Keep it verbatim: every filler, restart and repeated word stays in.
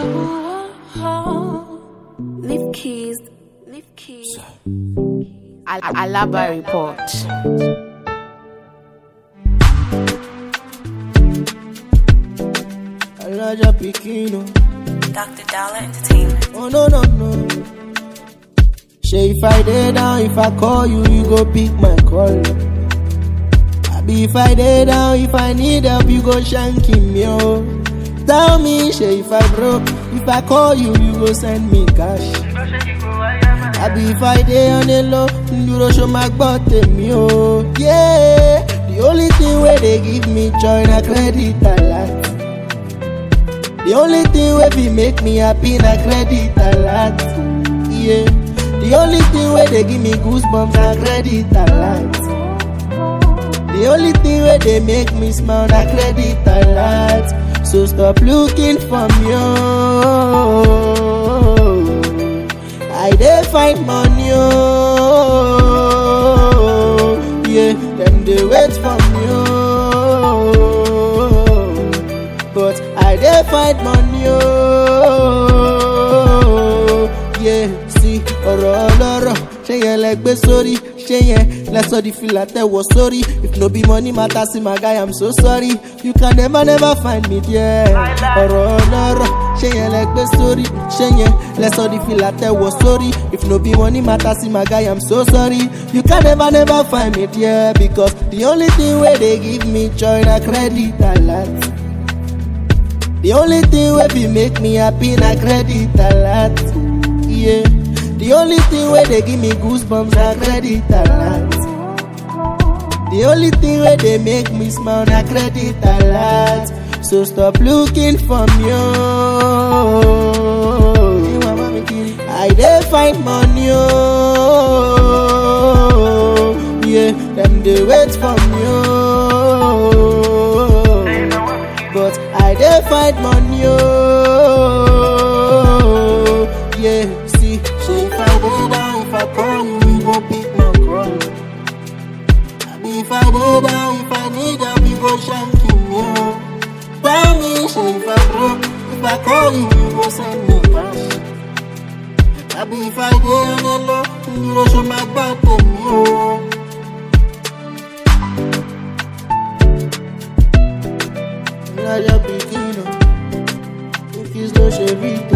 Leave keys, leave keys. Al Alaba report. Alaja Pikino. Doctor Dollar Entertainment. Oh no no no. Say if I dey down, if I call you, you go pick my call. I be if I dey down, if I need help, you go shanky me oh. Tell me, say if I broke, if I call you, you go send me cash. I be if I dey on the low, you go show my butt me oh. Yeah, the only thing where they give me joy na credit alert. The only thing where be make me happy na credit alert. Yeah, the only thing where they give me goosebumps na credit alert. The only thing where they make me smile na credit alert. So stop looking for me oh. I dey find money oh. Yeah, them they wait for me oh. But I dey find money oh. Yeah, see, ọ̀rọ̀ ọlọ́rọ̀ ṣé yẹn lẹ gbé sórí, ṣé yẹn lẹ sọ di fìlà tẹ̀wọ̀ sórí. If no be money matter, see my guy, I'm so sorry. You can never never find me there. ọ̀rọ̀ ọlọ́rọ̀ ṣé yẹn lẹ gbé sórí, ṣé yẹn lẹ sọ di fìlà tẹ̀wọ̀ sórí. If no be money matter, see my guy, I'm so sorry. You can never never find me there, because the only thing where they give me joy na credit alert. The only thing where be make me happy na credit alert. Yeah, the only thing where they give me goosebumps na credit alert. The only thing where they make me smile na credit alert. So stop looking for me oh. I dey find money oh. Yeah, them they wait for me oh. But I dey find money oh. Yeah, see, say if I dey down, if I call you, you go pick my call. I be if I dey down, if I need help, you go shanky me oh. Tell me, say if I broke, if I call you, you go send me cash. I be if I dey on the low, you go show my back to me oh. Alaja Pikino, if it's no Chevito.